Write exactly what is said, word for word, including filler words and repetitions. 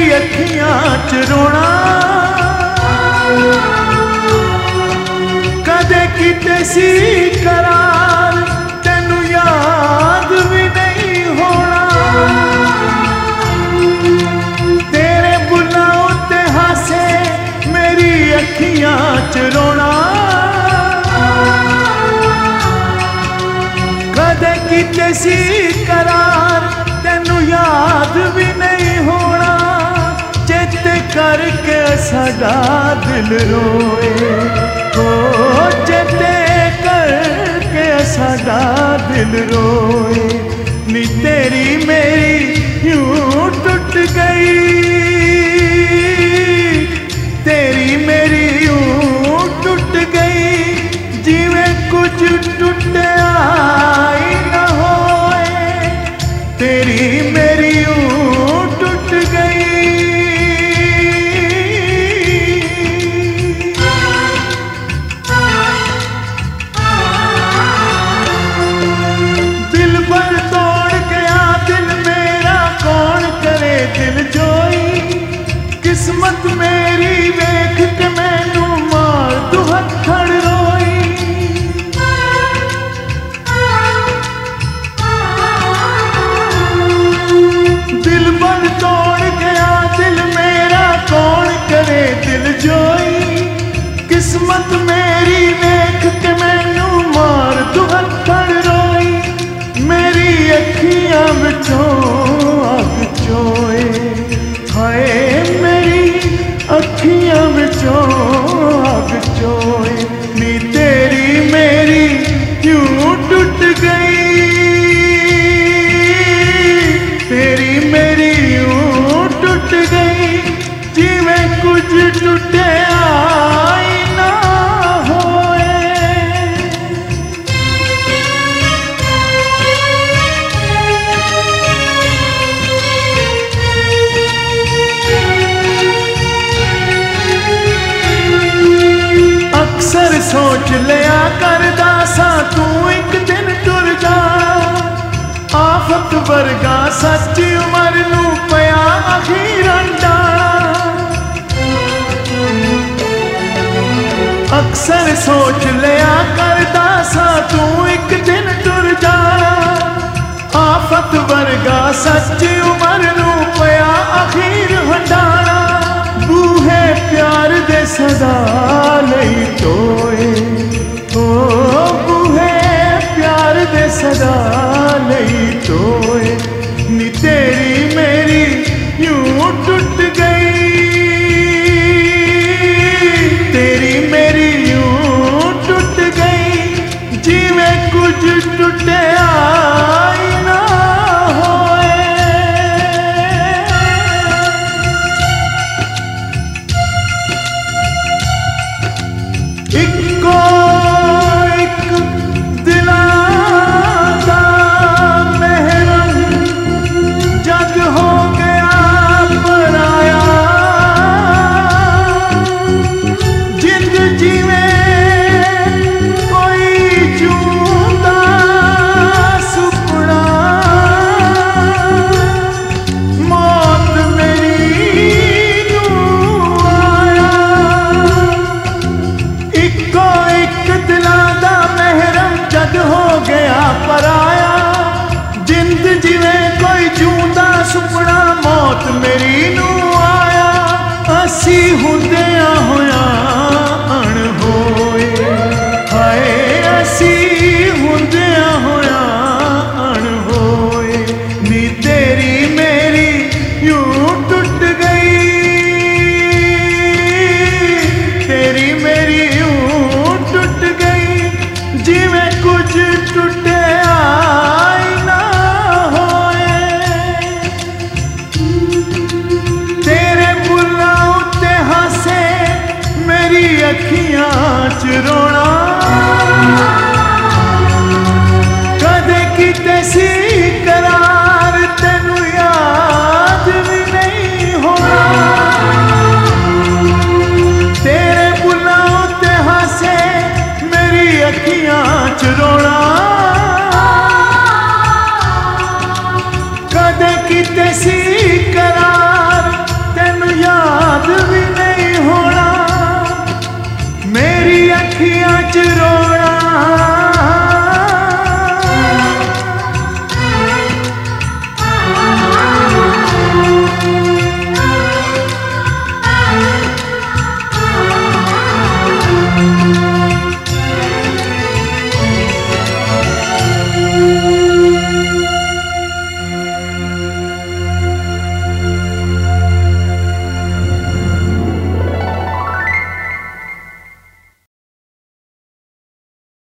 अखियां च रोना कदे किते सी करार तेनू याद भी नहीं होना तेरे बुलाओ ते हासे मेरी अखियां च रोना कदे किते सी करार तेनू याद भी नहीं होना चेते करके साडा दिल रोए हो चेते करके साडा दिल रोए नी तेरी मेरी यूं टूट गई तेरी मेरी यूं टूट गई जिवें कुछ टूटा ही न होए तेरी मेरी यूं टूट गई दिल भर तोड़ गया दिल मेरा कौन करे दिल जोई किस्मत मेरी वेख के मैनू मार दू हथड़ रोई दिल भर तोड़ गया दिल मेरा कौन करे दिल जोई किस्मत मेरी वेख के मैनू मार दू हथड़ रोई मेरी अखियां विचों अग चोए हाय मेरी अखियां विचों अग चोए नी तेरी मेरी यूं टूट गई तेरी मेरी यूं टूट गई जिवें कुछ टूटे आई ना होए अक्सर सोच लिया करदा सा तू एक दिन टुर जा आफत वर्गा सच्ची उमर नू पया अखीरन डाला अक्सर सोच लिया करदा सा तू एक दिन टुर जा आफत वर्गा सच्ची उमर नू पया अखीर हंडाना बूहे प्यार दे सदा लई टोए ओ बूहे प्यार दे सदा लई टोए नी तेरी मेरी यूं टूट गई तेरी मेरी यूं टूट गई जिवें कुछ टूटे आई ना होए इक्को एक दिलां दा महरम जग हो गया पराया जिंद जिवें कोई जूंदा सुपना मौत मेरी नूं आया इक्को एक दिलां दा महरम जग हो गया पराया जिंद जिवें कोई जूंदा सुपना मौत मेरी नूं आया असी हुंदियां होया अणहोए हाय असी हुंदियां होया अणहोए नी तेरी मेरी यूं टूट गई तेरी मेरी यूं टूट गई जिवें कुछ टूटे आई ना होए तेरे बुलाओ ते हासे मेरी अखियां च रोना कदे किते सी करार तेनू याद भी नहीं होना तेरे बुलाओ ते हासे मेरी अखियां च रोना